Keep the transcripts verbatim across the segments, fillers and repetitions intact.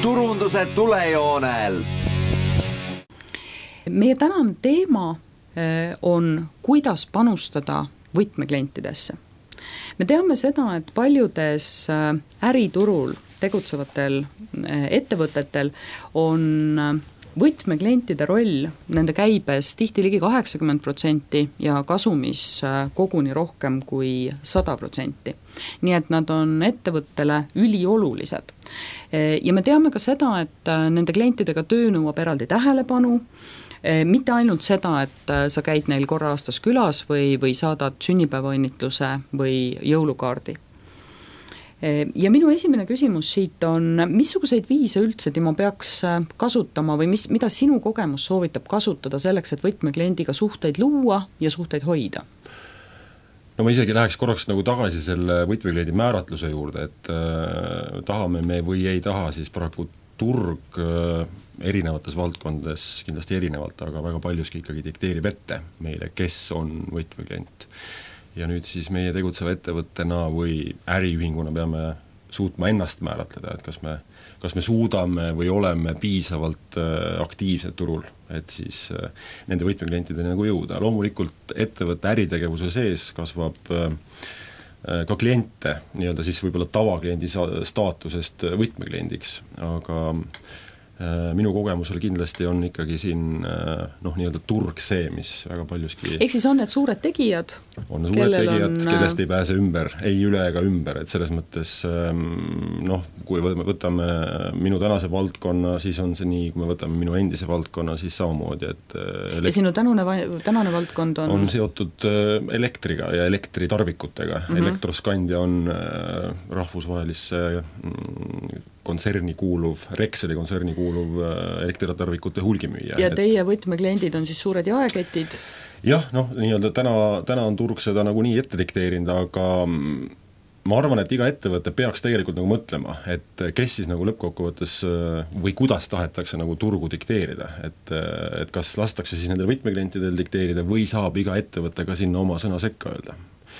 turunduse tulejoonel. Meie tänane teema on, kuidas panustada võtmeklientidesse. Me teame seda, et paljudes äriturul tegutsevatel ettevõtetel on võtmeklientide roll nende käibes tihti ligi kaheksakümmend protsenti ja kasumis koguni rohkem kui sada protsenti. Nii et nad on ettevõttele üliolulised. Ja me teame ka seda, et nende klientidega töö nõuab eraldi tähelepanu, mitte ainult seda, et sa käid neil korra aastas külas või, või saadad sünnipäevaõnnitluse või jõulukaardi. Ja minu esimene küsimus siit on, missuguseid viise üldse Timo peaks kasutama või mis, mida sinu kogemus soovitab kasutada selleks, et võtmekliendiga suhteid luua ja suhteid hoida? No ma isegi läheks korraks nagu tagasi selle võtmekliendi määratluse juurde, et äh, tahame me või ei taha, siis paraku turg äh, erinevates valdkondades kindlasti erinevalt, aga väga paljuski ikkagi dikteerib ette meile, kes on võtmeklient. Ja nüüd siis meie tegutseva ettevõttena või äriühinguna peame suutma ennast määratleda, et kas me, kas me suudame või oleme piisavalt äh, aktiivsed turul, et siis äh, nende võtmeklientideni nagu jõuda. Loomulikult ettevõtte äritegevuse sees kasvab äh, ka kliente, nii-öelda siis võib-olla tavakliendi staatusest võtmekliendiks, aga minu kogemusel kindlasti on ikkagi siin noh, nii-öelda turg see, mis väga paljuski... Ehk siis on need suured tegijad? On suured tegijad, on... kellest ei pääse ümber, ei üle ega ümber, et selles mõttes noh, kui võtame minu tänase valdkonna, siis on see nii, kui me võtame minu endise valdkonna, siis samamoodi, et... Elekt... Ja sinu tänane, tänane valdkond on? On seotud elektriga ja elektritarvikutega. Mm-hmm. Elektroskandja on rahvusvahelisse kontserni kuuluv, Rexeli kontserni kuuluv elektritarvikute hulgimüüja. Ja teie võtmekliendid on siis suured jaeketid? Jah, noh, nii-öelda täna, täna on turg seda nagu nii ette dikteerinud, aga ma arvan, et iga ettevõte peaks tegelikult nagu mõtlema, et kes siis nagu lõppkokkuvõttes või kuidas tahetakse nagu turgu dikteerida, et, et kas lastakse siis nendel võtmeklientidel dikteerida või saab iga ettevõte ka sinna oma sõna sekka öelda.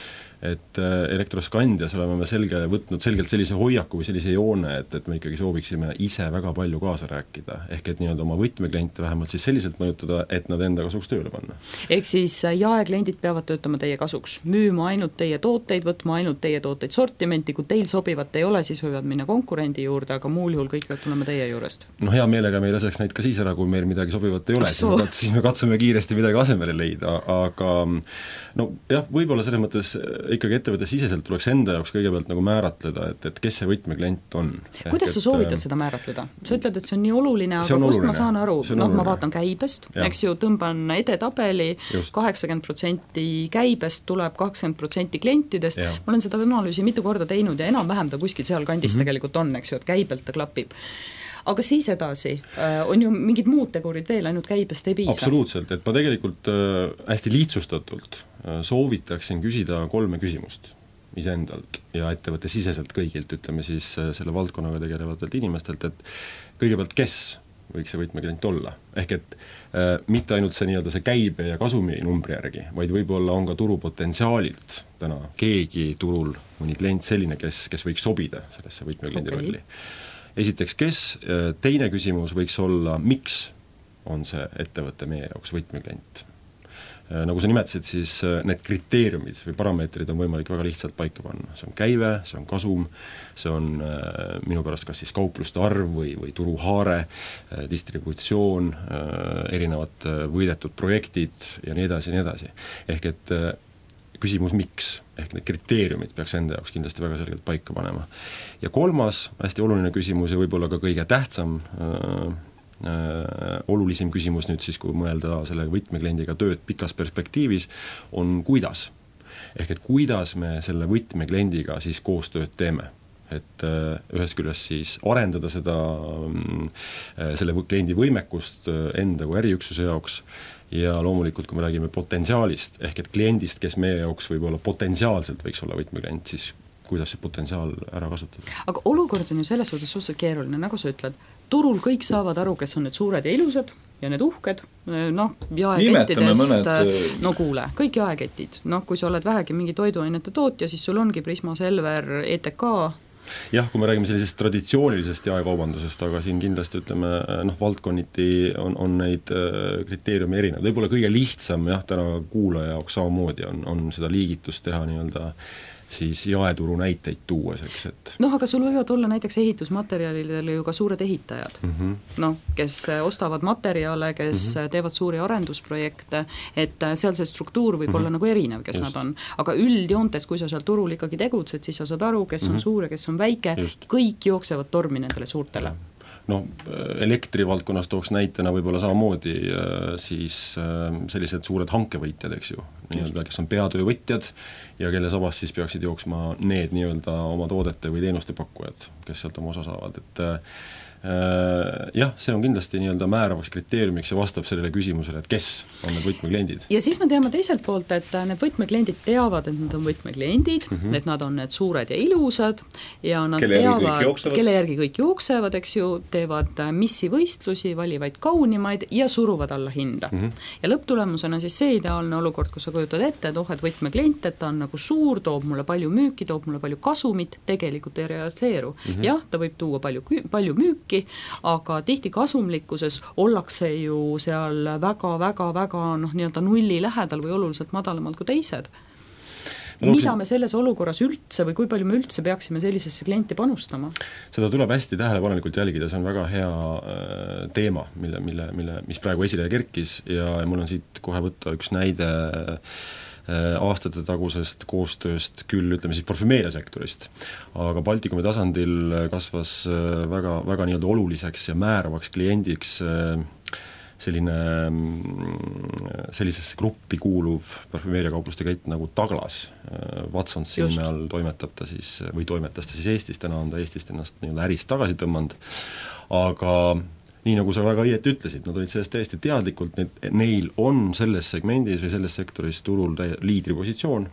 Et elektroskandjas oleme me selge, võtnud selgelt sellise hoiaku või sellise joone, et, et me ikkagi sooviksime ise väga palju kaasa rääkida. Ehk et nii-öelda oma võtmekliente vähemalt siis selliselt mõjutada, et nad enda kasuks tööle panna. Ehk siis jaekliendid peavad töötama teie kasuks, müüma ainult teie tooteid, võtma ainult teie tooteid sortimenti, kui teil sobivat ei ole, siis võivad minna konkurendi juurde, aga muul juhul kõik peavad tulema teie juurest. No hea meelega me ei laseks neid ka siis ära, kui meil midagi sobivat ei ole, siis, siis me katsume kiiresti midagi asemele leida, aga no jah, võib-olla selles mõttes ikkagi ettevõtte siseselt tuleks enda jaoks kõigepealt nagu määratleda, et, et kes see võtmeklient on. Kuidas Ehk, sa soovitad et, seda määratleda? Sa ütled, et see on nii oluline, aga kust oluline. Ma saan aru, no ma vaatan käibest, ja. Eks ju tõmban edetabeli, kaheksakümmend protsenti käibest tuleb kakskümmend protsenti klientidest, ja. Ma olen seda analüüsi mitu korda teinud ja enam-vähem ta kuskil seal kandis mm-hmm. tegelikult on, eks ju, et käibelt ta klapib. Aga siis edasi, on ju mingid muud tegurid veel, ainult käibest ei piisa? Absoluutselt, et ma tegelikult hästi lihtsustatult soovitaksin küsida kolme küsimust iseendalt ja ettevõtte siseselt kõigilt, ütleme siis selle valdkonnaga tegelevatelt inimestelt, et kõigepealt kes võiks see võtmeklient olla. Ehk et äh, mitte ainult see, nii-öelda see käibe ja kasumi numbri järgi, vaid võib-olla on ka turupotentsiaalilt täna keegi turul, mõni klient selline, kes, kes võiks sobida sellesse võtmekliendi okay. rolli. Esiteks, kes, teine küsimus võiks olla, miks on see ettevõte meie jaoks võtmeklient. Nagu sa nimetasid, siis need kriteeriumid või parameetrid on võimalik väga lihtsalt paika panna. See on käive, see on kasum, see on minu pärast kas siis kaupluste arv või, või turuhaare, distributsioon, erinevad võidetud projektid ja nii edasi ja nii edasi. Ehk et küsimus miks, ehk need kriteeriumid peaks enda jaoks kindlasti väga selgelt paika panema. Ja kolmas, hästi oluline küsimus ja võib-olla ka kõige tähtsam Äh, olulisim küsimus nüüd siis, kui mõelda selle võtmekliendiga tööd pikas perspektiivis, on kuidas. Ehk et kuidas me selle võtmekliendiga siis koostööd teeme. Et äh, ühes küljest siis arendada seda, äh, selle kliendi võimekust enda kui äriüksuse jaoks ja loomulikult, kui me räägime potentsiaalist, ehk et kliendist, kes meie jaoks võib-olla potentsiaalselt võiks olla võtmeklient, siis kuidas see potentsiaal ära kasutada. Aga olukord on ju selles suhtes suhteliselt keeruline, nagu sa ütled, turul kõik saavad aru, kes on need suured ja ilusad ja need uhked, noh, jaekettidest, mõned... no kuule, kõik jaeketid, noh, kui sa oled vähegi mingi toiduainete tootja, siis sul ongi Prisma, Selver, E T K, jah, kui me räägime sellisest traditsioonilisest jaekaubandusest, aga siin kindlasti ütleme, noh, valdkonniti on, on neid kriteeriumi erinevad. Võib-olla kõige lihtsam jah, täna kuulaja jaoks samamoodi on, on seda liigitust teha nii-öelda siis jaeturu näiteid tuues, eks, et noh, aga sul võivad olla näiteks ehitusmaterjalidele ju ka suured ehitajad, mm -hmm. noh, kes ostavad materjale, kes mm -hmm. teevad suuri arendusprojekte, et seal see struktuur võib mm -hmm. olla nagu erinev, kes Just. nad on, aga üldjoontes, kui sa seal turul ikkagi tegutsed, siis sa saad aru, kes mm -hmm. on suur ja kes on väike, Just. kõik jooksevad tormi nendele suurtele ja. noh, elektrivaldkonnas tooks näitena võib-olla samamoodi siis sellised suured hankevõitjad, eks ju, nii-öelda, kes on peatöövõtjad ja kelle sabas siis peaksid jooksma need nii-öelda oma toodete või teenuste pakkujad, kes sealt oma osa saavad, et jah, see on kindlasti nii-öelda määravaks kriteeriumiks ja vastab sellele küsimusele, et kes on need võtmekliendid. Ja siis me teame teiselt poolt, et need võtmekliendid teavad, et nad on võtmekliendid, mm -hmm. et nad on need suured ja ilusad ja nad kelle teavad, kelle järgi kõik jooksevad, eks ju, teevad missivõistlusi, valivaid kaunimaid ja suruvad alla hinda. Mm -hmm. ja lõpptulemusena siis see ideaalne olukord, kus sa kujutad ette, et oh, et võtmeklient, et ta on nagu suur, toob mulle palju müüki, toob mulle palju kasumit, tegelikult ei realiseeru. Mm -hmm. jah, ta võib tuua palju, palju müüki, aga tihti kasumlikkuses ollakse ju seal väga-väga-väga noh, nii-öelda nulli lähedal või oluliselt madalamalt kui teised. No, mida me selles olukorras üldse või kui palju me üldse peaksime sellisesse klienti panustama? Seda tuleb hästi tähelepanelikult jälgida, see on väga hea äh, teema, mille, mille, mille, mis praegu esile kerkis ja mul on siit kohe võtta üks näide aastate tagusest koostööst küll, ütleme siis parfümeeriasektorist, aga Baltikumi tasandil kasvas väga, väga nii-öelda oluliseks ja määravaks kliendiks selline, sellisesse gruppi kuuluv parfümeeriakaupluste kett nagu Douglas. Watsonsi nime all toimetab ta siis, või toimetas ta siis Eestis, täna on ta Eestist ennast nii-öelda ärist tagasi tõmmanud, aga nii nagu sa väga õieti ütlesid, nad olid sellest täiesti teadlikult, need, neil on selles segmendis või selles sektoris turul liidripositsioon.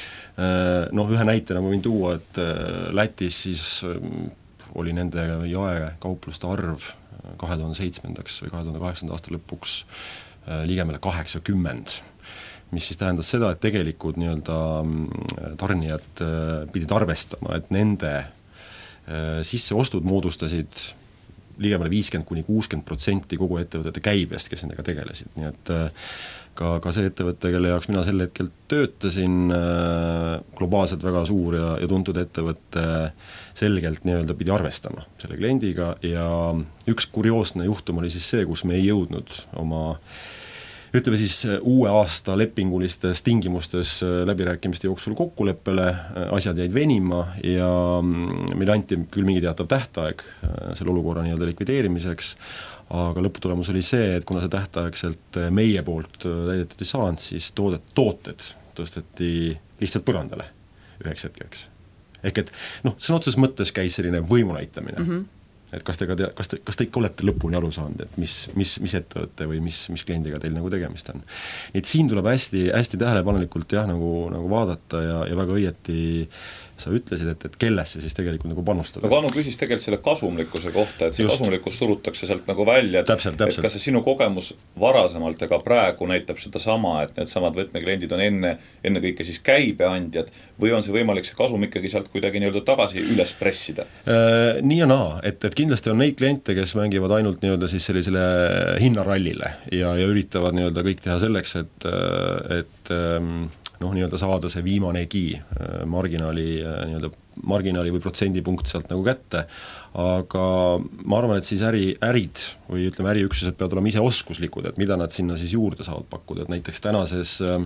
Noh, ühe näitena ma võin tuua, et Lätis siis oli nende jaekaupluste arv kahe tuhande seitsmendaks või kahe tuhande kaheksanda aasta lõpuks ligemale kaheksakümmend, mis siis tähendas seda, et tegelikult nii-öelda tarnijad pidid arvestama, et nende sisseostud moodustasid ligemale viiskümmend kuni kuuskümmend protsenti kogu ettevõtete käibest, kes nendega tegelesid, nii et ka, ka see ettevõte, kelle jaoks mina sel hetkel töötasin, globaalselt väga suur ja, ja tuntud ettevõte, selgelt nii-öelda pidi arvestama selle kliendiga ja üks kurioosne juhtum oli siis see, kus me ei jõudnud oma ütleme siis uue aasta lepingulistes tingimustes läbirääkimiste jooksul kokkuleppele, asjad jäid venima ja meil anti küll mingi teatav tähtaeg selle olukorra nii-öelda likvideerimiseks, aga lõputulemus oli see, et kuna see tähtaegselt meie poolt täidetud ei saanud, siis toodet, tooted tõsteti lihtsalt põrandale üheks hetkeks. Ehk et noh, sõna otseses mõttes käis selline võimunäitamine. Mm -hmm. et kas te, ka tea, kas, te, kas te ikka olete lõpuni aru saanud, et mis, mis, mis ettevõtte või mis, mis kliendiga teil nagu tegemist on. Nii et siin tuleb hästi, hästi tähelepanelikult jah, nagu, nagu vaadata ja, ja väga õieti sa ütlesid, et, et kellesse siis tegelikult nagu panustada. Aga Anu küsis tegelikult selle kasumlikkuse kohta, et see Just. kasumlikkus surutakse sealt nagu välja, et, täpselt, täpselt. et kas see sinu kogemus varasemalt ega praegu näitab seda sama, et need samad võtmekliendid on enne, enne kõike siis käibeandjad või on see võimalik see kasum ikkagi sealt kuidagi nii-öelda tagasi üles pressida? Äh, nii ja naa, et, et kindlasti on neid kliente, kes mängivad ainult nii-öelda siis sellisele hinnarallile ja, ja üritavad nii-öelda kõik teha selleks, et, et noh, nii-öelda saada see viimanegi marginaali, nii-öelda marginaali või protsendipunkt sealt nagu kätte, aga ma arvan, et siis äri, ärid või ütleme, äriüksused peavad olema ise oskuslikud, et mida nad sinna siis juurde saavad pakkuda, et näiteks tänases äh,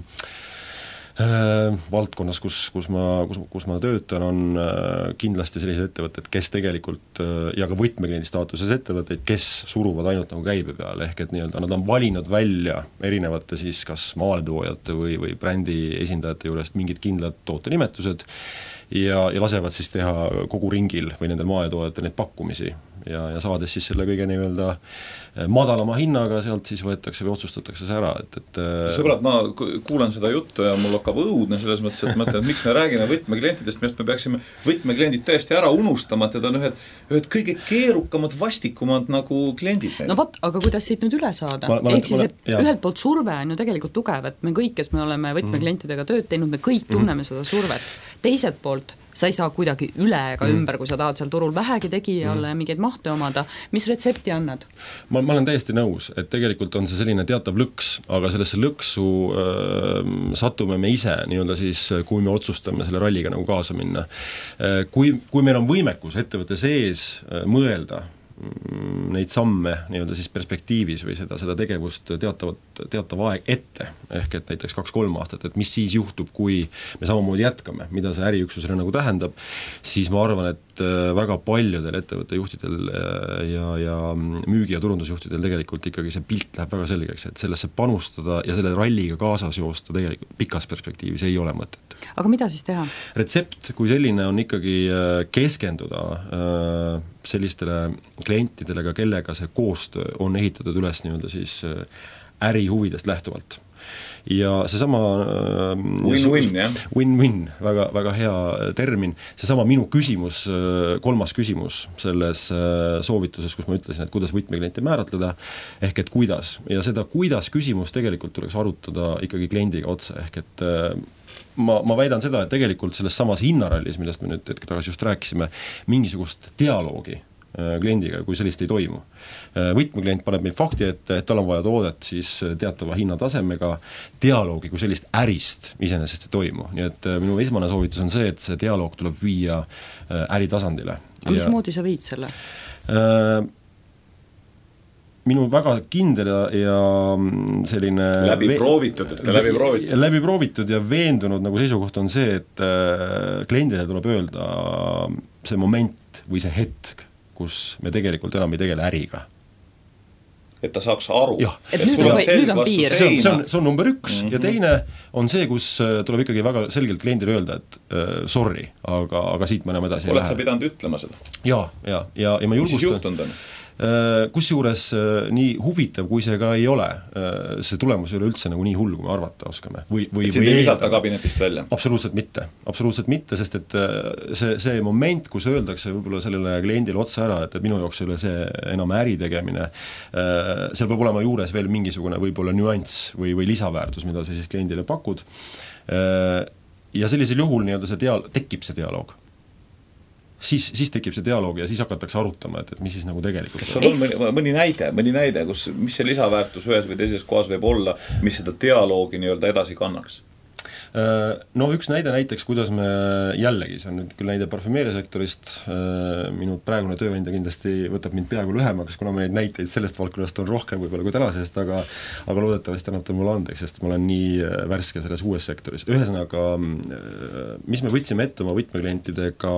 valdkonnas, kus, kus, ma, kus, kus ma töötan, on äh, kindlasti sellised ettevõtted, kes tegelikult äh, ja ka võtmekliendi staatuses ettevõtteid, kes suruvad ainult nagu käibe peale, ehk et nii-öelda nad on valinud välja erinevate siis kas maaletoojate või, või brändi esindajate juurest mingid kindlad tootenimetused ja, ja lasevad siis teha kogu ringil või nendel maaletoojatel neid pakkumisi ja, ja saades siis selle kõige nii-öelda madalama hinnaga, sealt siis võetakse või otsustatakse see ära, et, et sõbrad, ma kuulan seda juttu ja mul hakkab õudne selles mõttes, et mõtlen, et miks me räägime võtmeklientidest, millest me peaksime võtmekliendid tõesti ära unustama, et need on ühed, ühed kõige keerukamad, vastikumad nagu kliendid. No vot, aga kuidas siit nüüd üle saada? Ehk siis, et jah. Ühelt poolt surve on ju tegelikult tugev, et me kõik, kes me oleme võtmeklientidega tööd teinud, me kõik tunneme mm. seda survet. Teiselt poolt sa ei saa kuidagi üle ega mm. ümber, kui sa tahad seal turul vähegi tegija olla mm. ja mingeid mahte omada. Mis retsepti annad? Ma, ma olen täiesti nõus, et tegelikult on see selline teatav lõks, aga sellesse lõksu äh, satume me ise nii-öelda siis, kui me otsustame selle ralliga nagu kaasa minna. Äh, kui, kui meil on võimekus ettevõtte sees äh, mõelda neid samme nii-öelda siis perspektiivis või seda, seda tegevust teatavat, teatav aeg ette, ehk et näiteks kaks-kolm aastat, et mis siis juhtub, kui me samamoodi jätkame, mida see äriüksusele nagu tähendab, siis ma arvan, et väga paljudel ettevõtte juhtidel ja, ja müügi- ja turundusjuhtidel tegelikult ikkagi see pilt läheb väga selgeks, et sellesse panustada ja selle ralliga kaasas joosta tegelikult pikas perspektiivis ei ole mõtet. Aga mida siis teha? Retsept kui selline on ikkagi keskenduda sellistele klientidele, kellega see koostöö on ehitatud üles nii-öelda siis äri huvidest lähtuvalt. Ja seesama win-win, jah? Win-win, väga, väga hea termin. Seesama minu küsimus, kolmas küsimus selles soovituses, kus ma ütlesin, et kuidas võtmeklienti määratleda, ehk et kuidas. Ja seda kuidas küsimus tegelikult tuleks arutada ikkagi kliendiga otsa, ehk et ma, ma väidan seda, et tegelikult selles samas hinnarallis, millest me nüüd hetke tagasi just rääkisime, mingisugust dialoogi kliendiga, kui sellist ei toimu. Võtmeklient paneb meil fakti, et, et tal on vaja toodet siis teatava hinnatasemega, dialoogi kui sellist ärist iseenesest ei toimu. Nii et minu esmane soovitus on see, et see dialoog tuleb viia äritasandile. Aga mis moodi sa viid selle? Minu väga kindel ja, ja selline läbi proovitud, et läbi proovitud. läbi proovitud ja veendunud nagu seisukoht on see, et kliendile tuleb öelda see moment või see hetk, kus me tegelikult enam ei tegele äriga. Et ta saaks aru. Et nüüd on, nüüd on piir. See on, see on, see on number üks mm-hmm. ja teine on see, kus tuleb ikkagi väga selgelt kliendile öelda, et uh, sorry, aga, aga siit me enam edasi ei lähe. Oled sa pidanud ütlema seda? Ja, ja, ja, ja ma julgustan. Mis siis juhtunud on? Kus juures nii huvitav, kui see ka ei ole, see tulemus ei ole üldse nagu nii hull, kui me arvata oskame. Või, või, et sind ei visata kabinetist välja? Absoluutselt mitte, absoluutselt mitte, sest et see, see moment, kus öeldakse võib-olla sellele kliendile otsa ära, et, et minu jaoks ei ole see enam äri tegemine, seal peab olema juures veel mingisugune võib-olla nüanss või, või lisaväärtus, mida sa siis kliendile pakud. Ja sellisel juhul nii-öelda see dial- tekib see dialoog. Siis, siis tekib see dialoog ja siis hakatakse arutama, et, et mis siis nagu tegelikult kas on mõni, mõni näide, mõni näide, kus, mis see lisaväärtus ühes või teises kohas võib olla, mis seda dialoogi nii-öelda edasi kannaks? No üks näide näiteks, kuidas me jällegi, see on nüüd küll näide parfümeeriasektorist, minu praegune tööandja kindlasti võtab mind peaaegu lühemaks, kuna me neid näiteid sellest valdkonnast on rohkem võib-olla kui tänasest, aga, aga loodetavasti annab ta mulle andeks, sest ma olen nii värske selles uues sektoris. Ühesõnaga, mis me võtsime ette oma võtmeklientidega,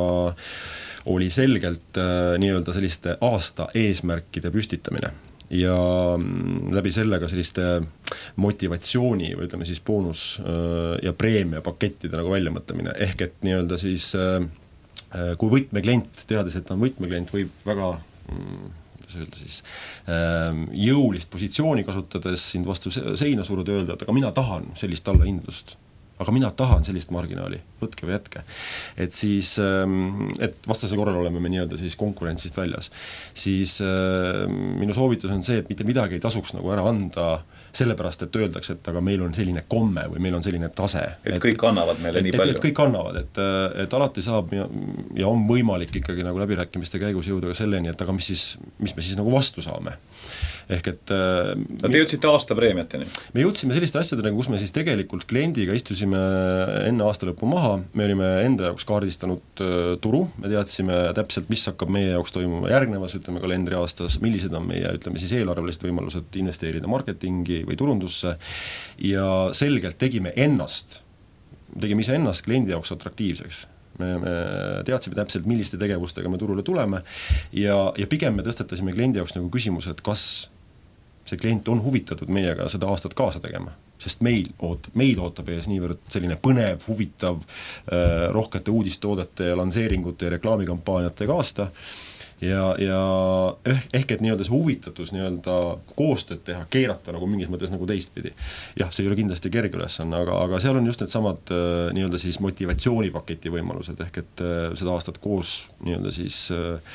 oli selgelt nii-öelda selliste aasta eesmärkide püstitamine. Ja läbi sellega selliste motivatsiooni või ütleme siis boonus ja preemia pakettide nagu väljamõtlemine. Ehk et nii-öelda siis, kui võtmeklient, teades, et ta on võtmeklient, võib väga kuidas öelda siis, jõulist positsiooni kasutades sind vastu seina suruda öelda, et aga mina tahan sellist allahindlust. Aga mina tahan sellist marginaali, võtke või jätke. Et siis, et vastasel korral oleme me nii-öelda siis konkurentsist väljas. Siis minu soovitus on see, et mitte midagi ei tasuks nagu ära anda sellepärast, et öeldakse, et aga meil on selline komme või meil on selline tase. Et, et kõik annavad meile et, nii palju. Et, et kõik annavad, et, et alati saab ja, ja on võimalik ikkagi nagu läbirääkimiste käigus jõuda ka selleni, et aga mis siis, mis me siis nagu vastu saame. Ehk et no te jõudsite aasta preemiateni? Me jõudsime selliste asjadele, kus me siis tegelikult kliendiga istusime enne aasta lõppu maha, me olime enda jaoks kaardistanud turu, me teadsime täpselt, mis hakkab meie jaoks toimuma järgnevas, ütleme kalendri aastas, millised on meie, ütleme siis eelarvelised võimalused investeerida marketingi või turundusse ja selgelt tegime ennast, tegime ise ennast kliendi jaoks atraktiivseks. Me, me teadsime täpselt, milliste tegevustega me turule tuleme ja, ja pigem me tõstatasime kliendi jaoks nagu küsimus, et kas see klient on huvitatud meiega seda aastat kaasa tegema, sest meil oot, meid ootab ees niivõrd selline põnev, huvitav, äh, rohkete uudistoodete ja lanseeringute ja reklaamikampaaniatega aasta ja, ja ehk, ehk et nii-öelda see huvitatus nii-öelda koostööd teha, keerata nagu mingis mõttes nagu teistpidi. Jah, see ei ole kindlasti kerge ülesanne, aga, aga seal on just need samad äh, nii-öelda siis motivatsioonipaketi võimalused, ehk et äh, seda aastat koos nii-öelda siis äh,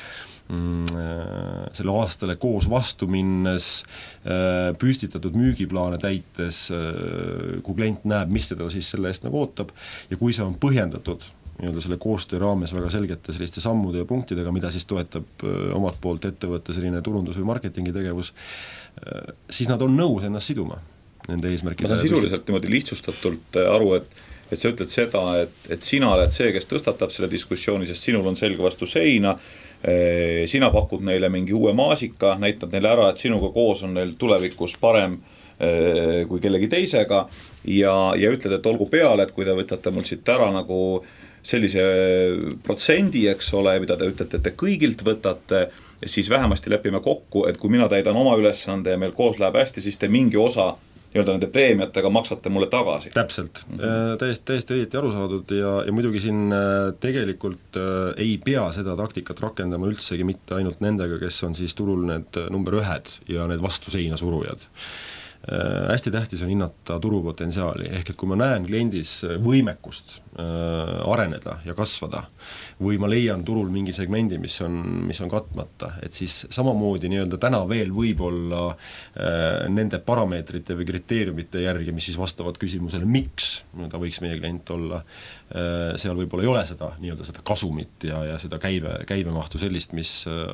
selle aastale koos vastu minnes, püstitatud müügiplaane täites, kui klient näeb, mis teda siis selle eest nagu ootab ja kui see on põhjendatud nii-öelda selle koostöö raames väga selgete selliste sammude ja punktidega, mida siis toetab omalt poolt ettevõtte selline turundus- või marketingi tegevus, siis nad on nõus ennast siduma nende eesmärkide. Ma saan sisuliselt niimoodi lihtsustatult aru, et et sa ütled seda, et, et sina oled see, kes tõstatab selle diskussiooni, sest sinul on selge vastu seina, sina pakud neile mingi uue maasika, näitad neile ära, et sinuga koos on neil tulevikus parem kui kellegi teisega ja, ja ütled, et olgu peale, et kui te võtate mul siit ära nagu sellise protsendi, eks ole, mida te ütlete, et te kõigilt võtate, siis vähemasti lepime kokku, et kui mina täidan oma ülesande ja meil koos läheb hästi, siis te mingi osa nii-öelda nende preemiatega maksate mulle tagasi. Täpselt, mm-hmm. täiesti, täiesti õieti aru saadud ja, ja muidugi siin tegelikult ei pea seda taktikat rakendama üldsegi mitte ainult nendega, kes on siis turul need number ühed ja need vastu seina surujad. Äh, hästi tähtis on hinnata turupotentsiaali, ehk et kui ma näen kliendis võimekust äh, areneda ja kasvada või ma leian turul mingi segmendi, mis on, mis on katmata, et siis samamoodi nii-öelda täna veel võib-olla äh, nende parameetrite või kriteeriumite järgi, mis siis vastavad küsimusele, miks ta võiks meie klient olla, äh, seal võib-olla ei ole seda nii-öelda seda kasumit ja, ja seda käibe, käibemahtu sellist, mis,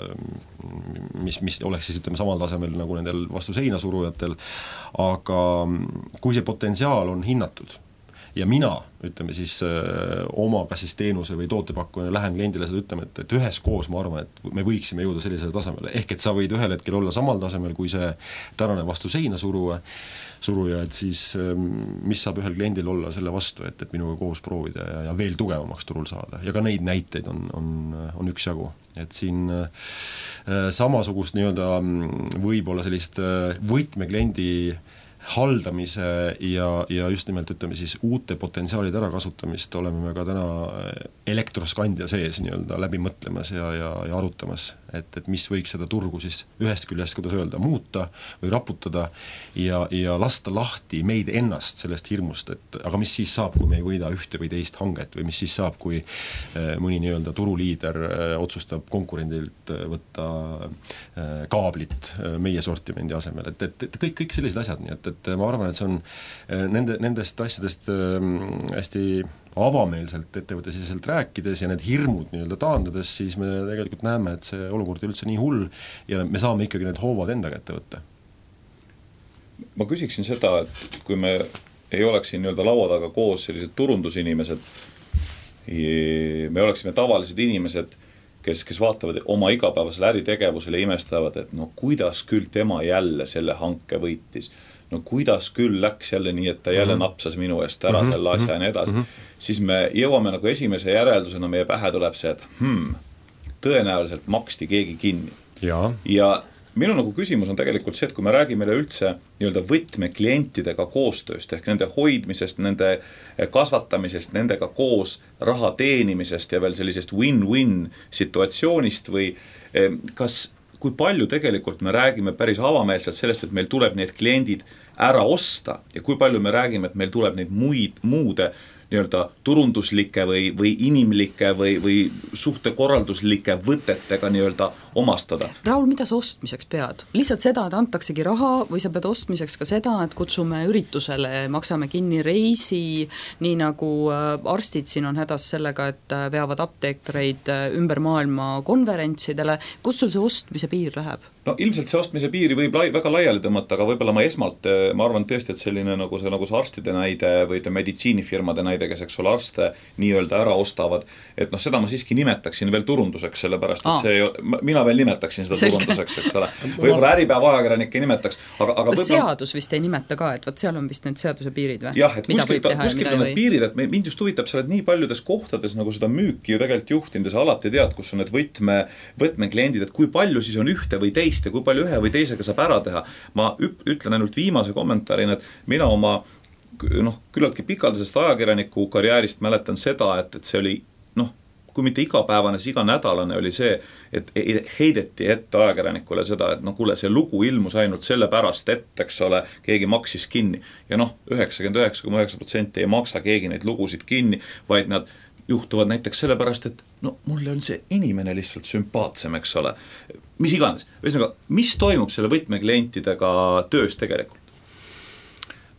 mis, mis oleks siis ütleme samal tasemel nagu nendel vastu seina surujatel, aga kui see potentsiaal on hinnatud ja mina, ütleme siis öö, oma kas siis teenuse või tootepakkujana lähen kliendile seda ütlema, et, et üheskoos ma arvan, et me võiksime jõuda sellisele tasemele, ehk et sa võid ühel hetkel olla samal tasemel kui see tänane vastu seina suruja, suruja, et siis mis saab ühel kliendil olla selle vastu, et, et minuga koos proovida ja, ja veel tugevamaks turul saada ja ka neid näiteid on, on, on üks jagu, et siin äh, samasugust nii-öelda võib-olla sellist äh, võtmekliendi haldamise ja, ja just nimelt ütleme siis uute potentsiaalide ära kasutamist oleme me ka täna elektroskandja sees nii-öelda läbi mõtlemas ja, ja, ja arutamas, et, et mis võiks seda turgu siis ühest küljest, kuidas öelda, muuta või raputada ja, ja lasta lahti meid ennast sellest hirmust, et aga mis siis saab, kui me ei võida ühte või teist hanget või mis siis saab, kui eh, mõni nii-öelda turuliider eh, otsustab konkurendilt eh, võtta eh, kaablit eh, meie sortimendi asemel, et, et, et kõik, kõik sellised asjad, nii et et ma arvan, et see on nende, nendest asjadest hästi avameelselt ettevõttesiseselt rääkides ja need hirmud nii-öelda taandades, siis me tegelikult näeme, et see olukord ei üldse nii hull ja me saame ikkagi need hoovad enda kätte võtta. Ma küsiksin seda, et kui me ei oleks siin nii-öelda laua taga koos sellised turundusinimesed, me oleksime tavalised inimesed, kes, kes vaatavad oma igapäevasele äritegevusele ja imestavad, et no kuidas küll tema jälle selle hanke võitis, no kuidas küll läks jälle nii, et ta jälle napsas minu eest ära selle asja ja nii edasi, siis me jõuame nagu esimese järeldusena, meie pähe tuleb see, et hmm, tõenäoliselt maksti keegi kinni. Ja, ja minu nagu küsimus on tegelikult see, et kui me räägime üldse nii-öelda võtmeklientidega koostööst, ehk nende hoidmisest, nende kasvatamisest, nendega koos raha teenimisest ja veel sellisest win-win situatsioonist või kas kui palju tegelikult me räägime päris avameelselt sellest, et meil tuleb need kliendid ära osta ja kui palju me räägime, et meil tuleb neid muid, muude nii-öelda turunduslike või, või inimlike või, või suhtekorralduslike võtetega nii-öelda omastada. Raul, mida sa ostmiseks pead? Lihtsalt seda, et antaksegi raha või sa pead ostmiseks ka seda, et kutsume üritusele, maksame kinni reisi, nii nagu arstid siin on hädas sellega, et veavad apteekreid ümber maailma konverentsidele. Kus sul see ostmise piir läheb? No ilmselt see ostmise piiri võib lai, väga laiali tõmmata, aga võib-olla ma esmalt, ma arvan tõesti, et selline nagu see, nagu see arstide näide või meditsiinifirmade näide, kes eks ole arste nii-öelda ära ostavad, et noh, seda ma siiski nimetaksin veel turunduseks, sellepärast, et Aa. see, mina veel nimetaksin seda Selge. turunduseks, eks ole. Võib-olla Äripäeva ajakirjanik ei nimetaks. Aga, aga võibla... Seadus vist ei nimeta ka, et võt seal on vist need seaduse piirid või? Jah, et kuskil, ta, kuskil on need piirid, et mind just huvitab, sa oled nii paljudes kohtades nagu seda müüki ju tegelikult juhtinud ja sa alati tead, kus on need võtme, võtmekliendid, et kui palju siis on ühte või teist ja kui palju ühe või teisega saab ära teha. Ma ütlen ainult viimase kommentaarina, et mina oma noh, küllaltki pikaldasest ajakirjaniku karjäärist mäletan seda, et, et see oli noh, kui mitte igapäevane, siis iganädalane oli see, et heideti ette ajakirjanikule seda, et noh, kuule, see lugu ilmus ainult selle pärast, et, eks ole, keegi maksis kinni. Ja noh, üheksakümmend üheksa koma üheksa protsenti ei maksa keegi neid lugusid kinni, vaid nad juhtuvad näiteks sellepärast, et no mulle on see inimene lihtsalt sümpaatsem, eks ole. Mis iganes. Ühesõnaga, mis toimub selle võtmeklientidega töös tegelikult?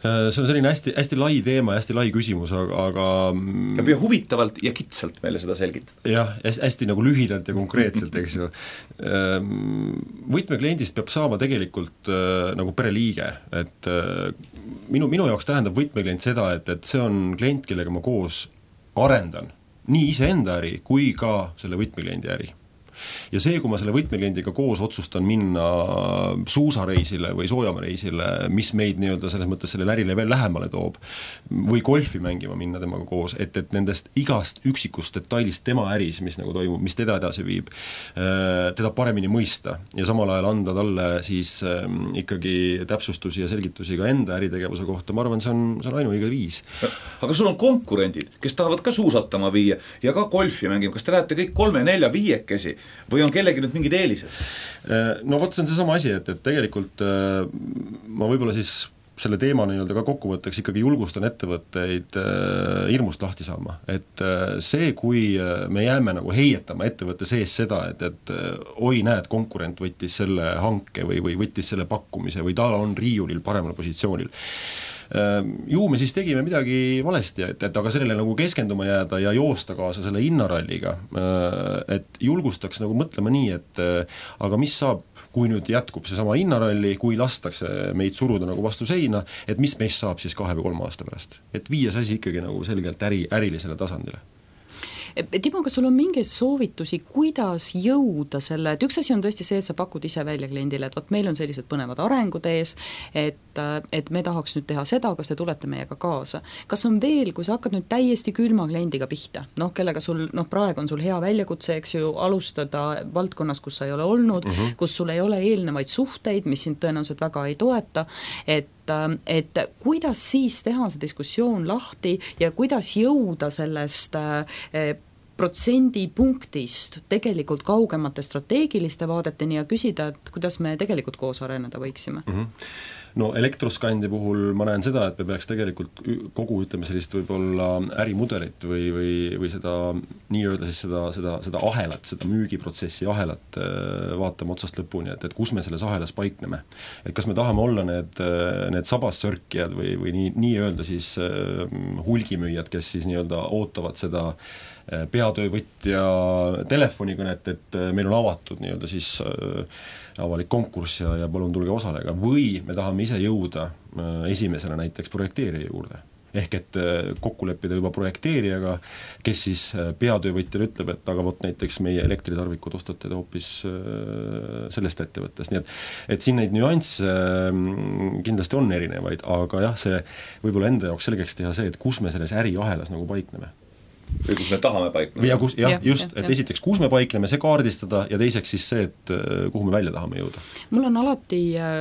See on selline hästi, hästi lai teema ja hästi lai küsimus, aga, aga ja püüa huvitavalt ja kitsalt meile seda selgitada. Jah, hästi nagu lühidalt ja konkreetselt, eks ju. Võtmekliendist peab saama tegelikult nagu pereliige, et minu, minu jaoks tähendab võtmeklient seda, et, et see on klient, kellega ma koos arendan nii iseenda äri kui ka selle võtmekliendi äri. Ja see, kui ma selle võtmekliendiga koos otsustan minna suusareisile või soojamareisile, mis meid nii-öelda selles mõttes selle ärile veel lähemale toob, või golfi mängima minna temaga koos, et, et nendest igast üksikust detailist tema äris, mis nagu toimub, mis teda edasi viib, teda paremini mõista ja samal ajal anda talle siis ikkagi täpsustusi ja selgitusi ka enda äritegevuse kohta, ma arvan, see on, see on ainuõige viis. Aga sul on konkurendid, kes tahavad ka suusatama viia ja ka golfi mängima, kas te lähete kõik kolme, nelja, viiekesi või on kellegi nüüd mingid eelised? No vot, see on see sama asi, et, et tegelikult ma võib-olla siis selle teema nii-öelda ka kokkuvõtteks ikkagi julgustan ettevõtteid hirmust lahti saama. Et see, kui me jääme nagu heietama ettevõtte sees seda, et, et oi näed, konkurent võttis selle hanke või, või võttis selle pakkumise või ta on riiulil paremal positsioonil, ju me siis tegime midagi valesti, et, et aga sellele nagu keskenduma jääda ja joosta kaasa selle hinnaralliga, et julgustaks nagu mõtlema nii, et aga mis saab, kui nüüd jätkub see sama hinnaralli, kui lastakse meid suruda nagu vastu seina, et mis meist saab siis kahe või kolme aasta pärast, et viia see asi ikkagi nagu selgelt äri, ärilisele tasandile. Timo, kas sul on mingeid soovitusi, kuidas jõuda selle, et üks asi on tõesti see, et sa pakud ise välja kliendile, et võt, meil on sellised põnevad arengud ees, et, et me tahaks nüüd teha seda, kas te tulete meiega kaasa. Kas on veel, kui sa hakkad nüüd täiesti külma kliendiga pihta, noh, kellega sul, noh, praegu on sul hea väljakutse, eks ju, alustada valdkonnas, kus sa ei ole olnud, uh-huh. kus sul ei ole eelnevaid suhteid, mis sind tõenäoliselt väga ei toeta, et et kuidas siis teha see diskussioon lahti ja kuidas jõuda sellest protsendi punktist tegelikult kaugemate strateegiliste vaadeteni ja küsida, et kuidas me tegelikult koos areneda võiksime? Mm-hmm. No elektroskandi puhul ma näen seda, et me peaks tegelikult kogu, ütleme sellist võib-olla ärimudelit või, või, või seda nii-öelda siis seda, seda, seda ahelat, seda müügiprotsessi ahelat vaatama otsast lõpuni, et, et kus me selles ahelas paikneme. Et kas me tahame olla need, need sabassörkijad või, või nii, nii-öelda siis hulgimüüjad, kes siis nii-öelda ootavad seda peatöövõtja telefonikõnet, et meil on avatud nii-öelda siis avalik konkurss ja, ja palun tulge osalega, või me tahame ise jõuda esimesena näiteks projekteerija juurde. Ehk et kokku leppida juba projekteerijaga, kes siis peatöövõtjale ütleb, et aga vot näiteks meie elektritarvikud ostate hoopis sellest ettevõttest. Nii et, et siin neid nüansse kindlasti on erinevaid, aga jah, see võib-olla enda jaoks selgeks teha see, et kus me selles äriahelas nagu paikneme. Või kus me tahame paikneme. Ja, kus, jah, ja, just, ja, et ja. Esiteks, kus me paikneme, see kaardistada ja teiseks siis see, et kuhu me välja tahame jõuda. Mul on alati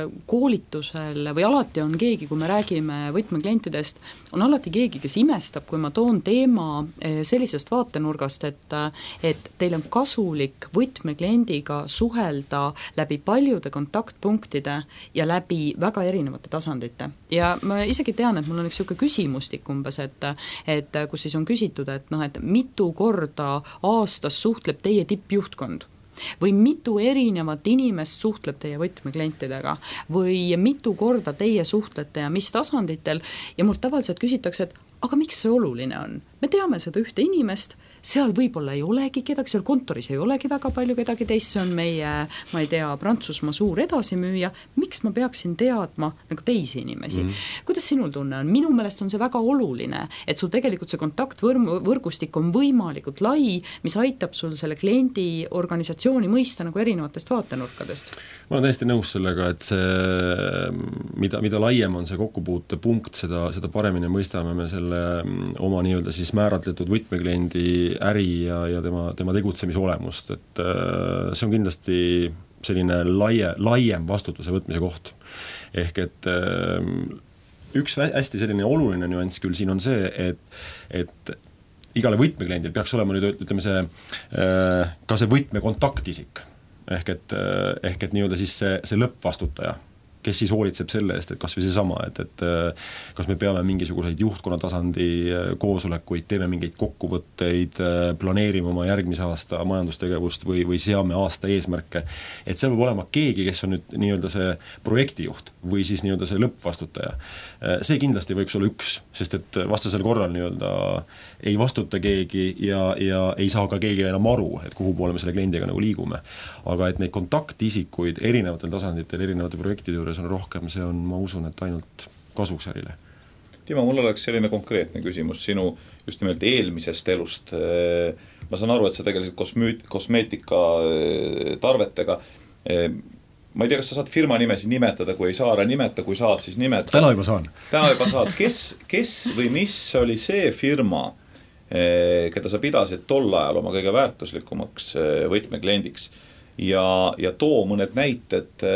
koolitusel või alati on keegi, kui me räägime võtmeklientidest, on alati keegi, kes imestab, kui ma toon teema sellisest vaatenurgast, et, et teil on kasulik võtmekliendiga suhelda läbi paljude kontaktpunktide ja läbi väga erinevate tasandite. Ja ma isegi tean, et mul on üks siuke küsimustik umbes, et, et kus siis on küsitud, et noh, et mitu korda aastas suhtleb teie tippjuhtkond või mitu erinevat inimest suhtleb teie võtmeklientidega või mitu korda teie suhtlete ja mis tasanditel ja mult tavaliselt küsitakse, et aga miks see oluline on? Me teame seda ühte inimest, seal võib-olla ei olegi kedagi, seal kontoris ei olegi väga palju kedagi teist, see on meie, ma ei tea, Prantsusmaa suur edasimüüja, miks ma peaksin teadma nagu teisi inimesi? Mm. Kuidas sinul tunne on? Minu meelest on see väga oluline, et sul tegelikult see kontaktvõrgustik on võimalikult lai, mis aitab sul selle kliendi organisatsiooni mõista nagu erinevatest vaatenurkadest. Ma olen täiesti nõus sellega, et see, mida, mida laiem on see kokkupuute punkt, seda, seda paremini mõistame me selle oma nii-öelda siis määratletud võtmekliendi äri ja, ja tema, tema tegutsemise olemust, et see on kindlasti selline laie, laiem vastutuse võtmise koht. Ehk et üks hästi selline oluline nüanss küll siin on see, et, et igale võtmekliendil peaks olema nüüd, ütleme see, ka see võtmekontaktisik. Ehk et, ehk et nii-öelda siis see, see lõppvastutaja. kes siis hoolitseb selle eest, et kas või seesama, et, et kas me peame mingisuguseid juhtkonna tasandi koosolekuid, teeme mingeid kokkuvõtteid, planeerime oma järgmise aasta majandustegevust või, või seame aasta eesmärke, et seal peab olema keegi, kes on nüüd nii-öelda see projektijuht või siis nii-öelda see lõppvastutaja. See kindlasti võiks olla üks, sest et vastasel korral nii-öelda ei vastuta keegi ja, ja ei saa ka keegi enam aru, et kuhu poole me selle kliendiga nagu liigume. Aga et neid kontaktisikuid erinevatel tasanditel, erinevate projektide juures on rohkem, see on, ma usun, et ainult kasuks ärile. Timo, mul oleks selline konkreetne küsimus sinu just nimelt eelmisest elust. Ma saan aru, et sa tegelesid kosmüüt, kosmeetika tarvetega. Ma ei tea, kas sa saad firma nimesid nimetada, kui ei saa ära nimeta, kui saad, siis nimeta. Täna juba saan. Täna juba saad. Kes, kes või mis oli see firma, keda sa pidasid tol ajal oma kõige väärtuslikumaks võtmekliendiks ja, ja too mõned näited,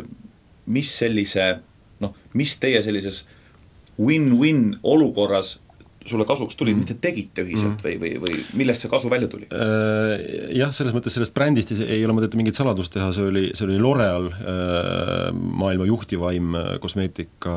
mis sellise, noh, mis teie sellises win-win olukorras sulle kasuks tuli, mis te tegite ühiselt või, või, või millest see kasu välja tuli? Jah, selles mõttes sellest brändist ei ole mõtet mingit saladust teha, see oli, see oli L'Oreal, maailma juhtivaim kosmeetika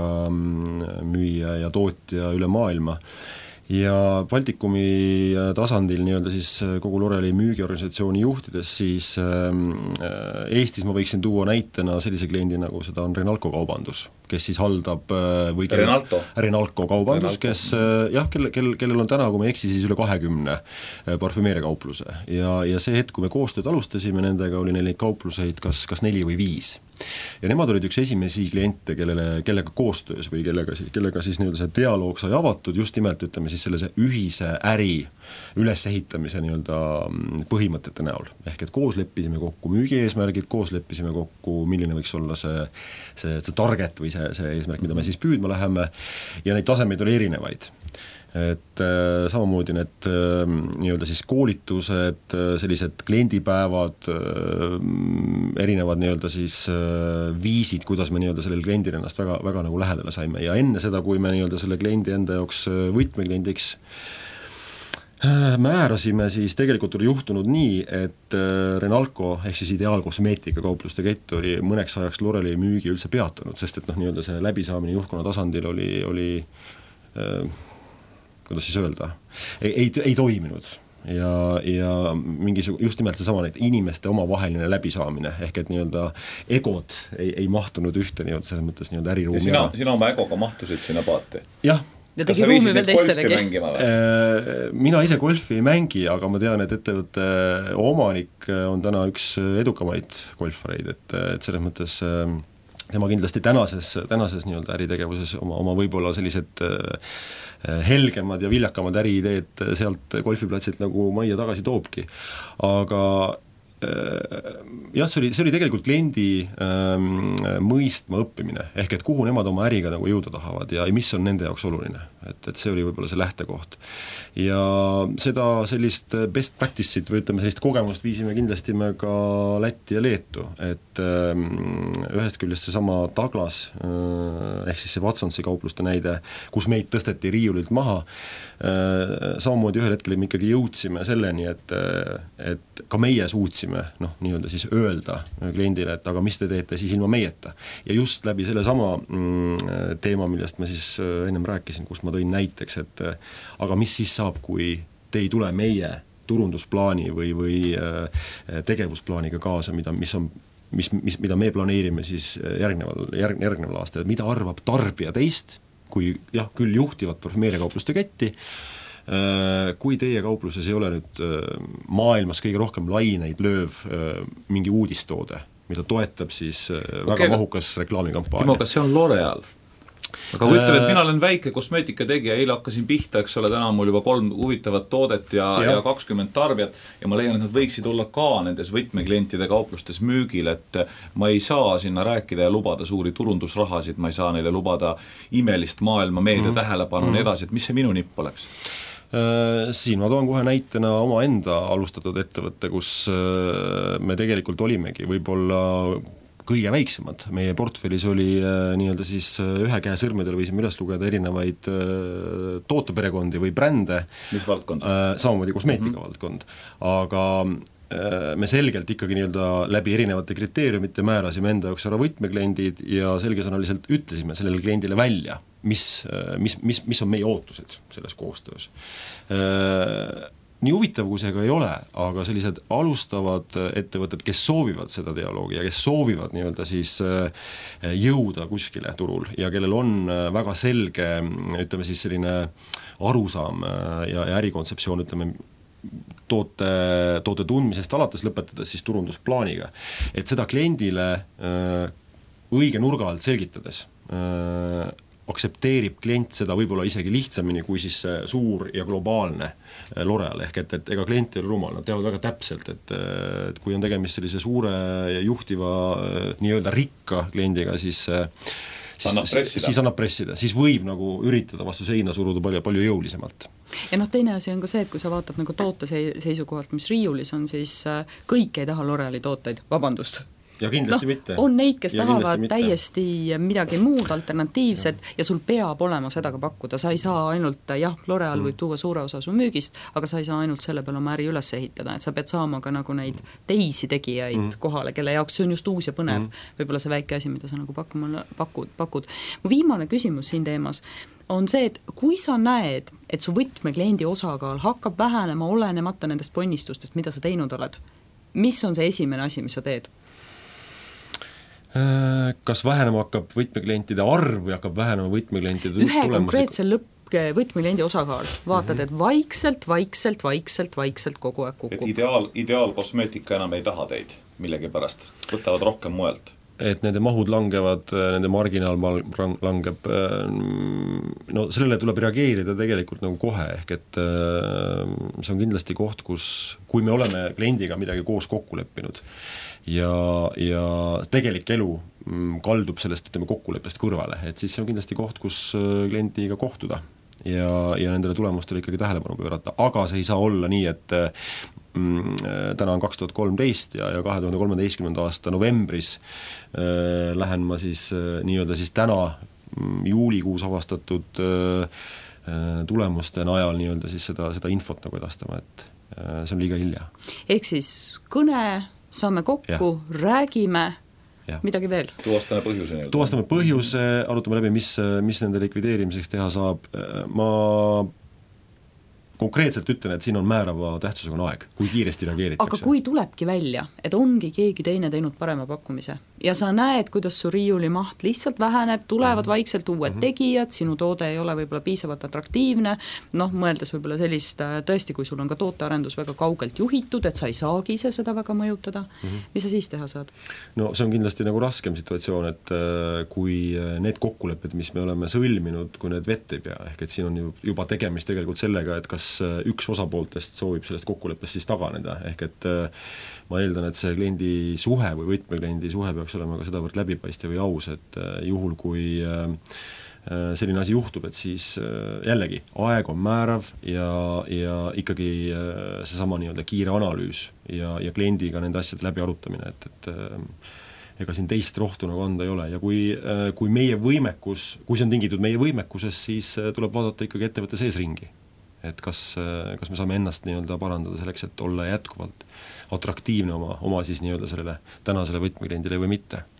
müüja ja tootja üle maailma. Ja Baltikumi tasandil nii-öelda siis kogu L'Oreali müügiorganisatsiooni juhtides, siis Eestis ma võiksin tuua näitena sellise kliendi, nagu seda on Renalco kaubandus, kes siis haldab või kelle, Renalco. Renalco kaubandus, Renalco. kes jah, kelle, kelle, kellel on täna, kui me eksi, siis üle kahekümne parfümeeriakaupluse. Ja, ja see hetk, kui me koostööd alustasime, nendega oli neil neid kaupluseid kas, kas neli või viis. Ja nemad olid üks esimesi kliente, kellele, kellega koostöös või kellega, kellega siis nii-öelda see dialoog sai avatud just nimelt, ütleme siis sellise ühise äri ülesehitamise nii-öelda põhimõtete näol. Ehk et koos leppisime kokku müügieesmärgid, koos leppisime kokku, milline võiks olla see, see, see target või see, see eesmärk, mida me siis püüdma läheme, ja neid tasemeid oli erinevaid. Et äh, samamoodi need äh, nii-öelda siis koolitused, äh, sellised kliendipäevad, äh, erinevad nii-öelda siis äh, viisid, kuidas me nii-öelda sellel kliendil ennast väga, väga nagu lähedale saime. Ja enne seda, kui me nii-öelda selle kliendi enda jaoks võtmekliendiks äh, määrasime, siis tegelikult oli juhtunud nii, et äh, Renalco ehk siis ideaalkosmeetika kaupluste kett oli mõneks ajaks L'Oreali müügi üldse peatanud, sest et noh, nii-öelda see läbisaamine juhtkonna tasandil oli, oli äh, kuidas siis öelda, ei, ei, ei toiminud ja, ja mingisug-, just nimelt seesama need inimeste omavaheline läbisaamine, ehk et nii-öelda egod ei, ei mahtunud ühte nii-öelda selles mõttes nii-öelda äriruumi. Ja sina, sina oma egoga mahtusid sinna paati? Jah. Ja tegi ruumi veel teistelegi. Mina ise golfi ei mängi, aga ma tean, et ettevõtte omanik on täna üks edukamaid golfareid, et, et selles mõttes tema kindlasti tänases, tänases nii-öelda äritegevuses oma, oma võib-olla sellised helgemad ja viljakamad äriideed sealt golfiplatsilt nagu majja tagasi toobki. Aga jah, see oli, see oli tegelikult kliendi ähm, mõistma õppimine, ehk et kuhu nemad oma äriga nagu jõuda tahavad ja mis on nende jaoks oluline. Et, et see oli võib-olla see lähtekoht. Ja seda sellist best practice'it või ütleme sellist kogemust viisime kindlasti me ka Lätti ja Leetu, et ähm, ühest küljest see sama Douglas äh, ehk siis see Watsonsi kaupluste näide, kus meid tõsteti riiulilt maha, äh, samamoodi ühel hetkel me ikkagi jõudsime selleni, et, et ka meie suutsime noh, nii-öelda siis öelda kliendile, et aga mis te teete siis ilma meieta. Ja just läbi selle sama mm, teema, millest ma siis ennem rääkisin, kus ma tõin näiteks, et aga mis siis saab, kui te ei tule meie turundusplaani või, või tegevusplaaniga kaasa, mida, mis on, mis, mis, mida me planeerime siis järgneval, järg, järgneval aastal, mida arvab tarbija teist, kui jah, küll juhtivad parfümeeriakaupluste ketti, kui teie kaupluses ei ole nüüd maailmas kõige rohkem laineid lööv mingi uudistoode, mida toetab siis väga okay. mahukas reklaamikampaania. Timo, kas see on L'Oreal? Aga kui ütleb, et mina olen väike kosmeetika tegija, eile hakkasin pihta, eks ole, täna on mul juba kolm huvitavat toodet ja, ja. ja kakskümmend tarbijat ja ma leian, et nad võiksid olla ka nendes võtmeklientide kauplustes müügil, et ma ei saa sinna rääkida ja lubada suuri turundusrahasid, ma ei saa neile lubada imelist maailma meedia mm-hmm. tähelepanu mm-hmm. edasi, et mis see minu nipp oleks? Siin ma toon kohe näitena oma enda alustatud ettevõtte, kus me tegelikult olimegi võib-olla kõige väiksemad. Meie portfellis oli äh, nii-öelda siis ühe käe sõrmedel võisime üles lugeda erinevaid äh, tooteperekondi või brände. Mis valdkond? Äh, samamoodi kosmeetika mm-hmm. valdkond. Aga me selgelt ikkagi nii-öelda läbi erinevate kriteeriumite määrasime enda jaoks ära võtmekliendid ja selgesõnaliselt ütlesime sellele kliendile välja, mis, mis, mis, mis on meie ootused selles koostöös. Nii huvitav, kui see ka ei ole, aga sellised alustavad ettevõtted, kes soovivad seda dialoogi ja kes soovivad nii-öelda siis jõuda kuskile turul ja kellel on väga selge, ütleme siis selline arusaam ja, ja ärikontseptsioon, ütleme, toote, toote tundmisest alates lõpetades siis turundusplaaniga. Et seda kliendile äh, õige nurga alt selgitades äh, aksepteerib klient seda võib-olla isegi lihtsamini kui siis suur ja globaalne äh, L'Oreal, ehk et, et ega klient ei ole rumal, nad teavad väga täpselt, et, et kui on tegemist sellise suure ja juhtiva äh, nii-öelda rikka kliendiga, siis äh, Siis annab, siis annab pressida, siis võib nagu üritada vastu seina suruda palju, palju jõulisemalt. Ja noh, teine asi on ka see, et kui sa vaatad nagu toote seisukohalt, mis riiulis on, siis kõik ei taha L'Oreali tooteid, vabandust. Ja kindlasti no, mitte. On neid, kes ja tahavad täiesti midagi muud alternatiivset ja. ja sul peab olema seda ka pakkuda, sa ei saa ainult, jah, L'Oreal mm. võib tuua suure osa su müügist, aga sa ei saa ainult selle peale oma äri üles ehitada, et sa pead saama ka nagu neid teisi tegijaid mm. kohale, kelle jaoks see on just uus ja põnev, mm. võib-olla see väike asi, mida sa nagu pakkuma, pakud, pakud. Mu viimane küsimus siin teemas on see, et kui sa näed, et su võtmekliendi osakaal hakkab vähenema olenemata nendest ponnistustest, mida sa teinud oled, mis on see esimene asi, mis sa teed? Kas vähenema hakkab võtmeklientide arv või hakkab vähenema võtmeklientide ühe konkreetse lõpp võtmekliendi osakaal, vaatad, et vaikselt, vaikselt, vaikselt, vaikselt kogu aeg kukub. Et ideaal, ideaal kosmeetika enam ei taha teid millegi pärast, võtavad rohkem muelt. Et nende mahud langevad, nende marginaal langeb, no sellele tuleb reageerida tegelikult nagu kohe, ehk et see on kindlasti koht, kus, kui me oleme kliendiga midagi koos kokku leppinud ja, ja tegelik elu kaldub sellest, ütleme, kokkuleppest kõrvale, et siis see on kindlasti koht, kus kliendiga kohtuda ja, ja nendele tulemustele ikkagi tähelepanu pöörata, aga see ei saa olla nii, et mm, täna on kaks tuhat kolmteist ja, ja kahe tuhande kolmeteistkümnenda aasta novembris äh, lähen ma siis äh, nii-öelda siis täna mm, juulikuus avastatud äh, tulemuste najal nii-öelda siis seda, seda infot nagu edastama, et äh, see on liiga hilja. Ehk siis kõne, saame kokku, ja. Räägime, ja. Midagi veel? Tuvastame põhjuse. Tuvastame põhjuse, arutame läbi, mis, mis nende likvideerimiseks teha saab. Ma konkreetselt ütlen, et siin on määrava tähtsusega on aeg, kui kiiresti reageeritakse. Aga kui tulebki välja, et ongi keegi teine teinud parema pakkumise ja sa näed, kuidas su riiuli maht lihtsalt väheneb, tulevad mm-hmm. vaikselt uued mm-hmm. tegijad, sinu toode ei ole võib-olla piisavalt atraktiivne, noh, mõeldes võib-olla sellist, tõesti, kui sul on ka tootearendus väga kaugelt juhitud, et sa ei saagi ise seda väga mõjutada, mm-hmm. mis sa siis teha saad? No see on kindlasti nagu raskem situatsioon, et kui need kokkulepped, mis me oleme sõlminud, kui need vett ei pea, ehk et siin on juba tegemist tegelikult sellega, et kas üks osapooltest soovib sellest kokkuleppest siis taganeda, ehk et ma eeldan, et see kliendi suhe või võtmekliendi suhe peaks olema ka sedavõrd läbipaistev või aus, et juhul kui selline asi juhtub, et siis jällegi aeg on määrav ja, ja ikkagi seesama nii-öelda kiire analüüs ja, ja kliendiga nende asjade läbi arutamine, et, et ega siin teist rohtu nagu anda ei ole ja kui, kui meie võimekus, kui see on tingitud meie võimekusest, siis tuleb vaadata ikkagi ettevõtte sees ringi. Et kas, kas me saame ennast nii-öelda parandada selleks, et olla jätkuvalt atraktiivne oma, oma siis nii-öelda sellele tänasele võtmekliendile või mitte.